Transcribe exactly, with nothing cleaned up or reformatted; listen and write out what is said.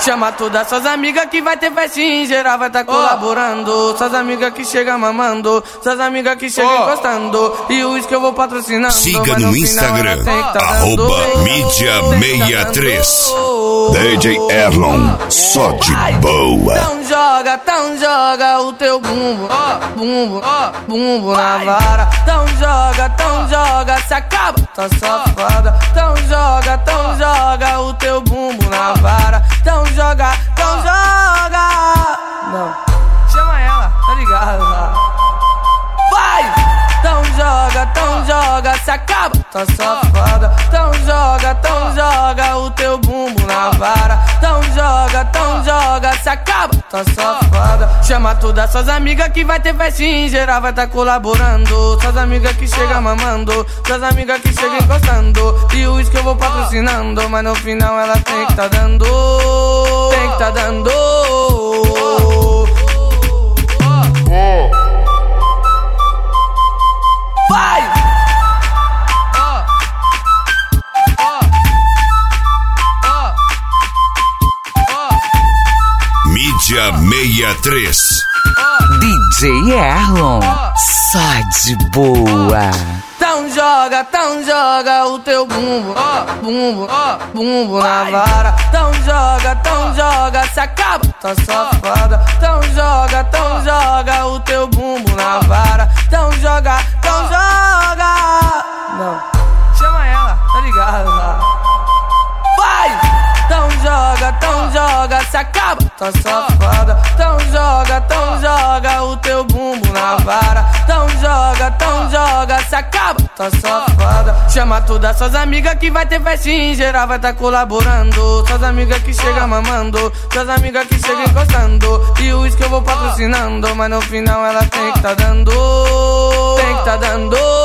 Chama todas suas amigas que vai ter festinha em geral, vai tá colaborando. Suas amigas que chegam mamando, suas amigas que chegam oh. encostando. E o uísque eu vou patrocinando. Siga no, no Instagram, tá arroba mídia sessenta e três. D J Erlon, só de boa. Então joga, então joga o teu bumbo, bumbo, bumbo na vara. Então joga, então joga, se acaba, tá safada. Então joga, então joga o teu bumbo na vara. Então joga, então joga. Não, chama ela, tá ligado? Vai! Então joga, então joga, se acaba, tá safada. Então joga, então joga o teu bumbo na vara. Então joga, então joga, se acaba, tá safada. Chama todas suas amigas que vai ter festinha em geral, vai tá colaborando. Suas amigas que chegam mamando, suas amigas que chegam encostando. E o uísque eu vou patrocinando, mas no final ela tem que tá dando. Tem que tá dando. Vai! Mídia sessenta e três. D J Erlon, só de boa. Então joga, então joga o teu bumbo, bumbo, bumbo na vara. Então joga, então joga, se acaba, tá safada. Então joga, então joga o teu bumbo na vara. Então joga, então joga. Não, chama ela, tá ligado? Vai! Então joga, então joga, se acaba, tá safada. Então joga, então joga o teu bumbo na vara. Então joga, então joga, se acaba, tá safada. Chama todas suas amigas que vai ter festinha em geral, vai tá colaborando. Suas amigas que chegam mamando, suas amigas que chegam encostando. E o uísque eu vou patrocinando, mas no final ela tem que tá dando. Tem que tá dando.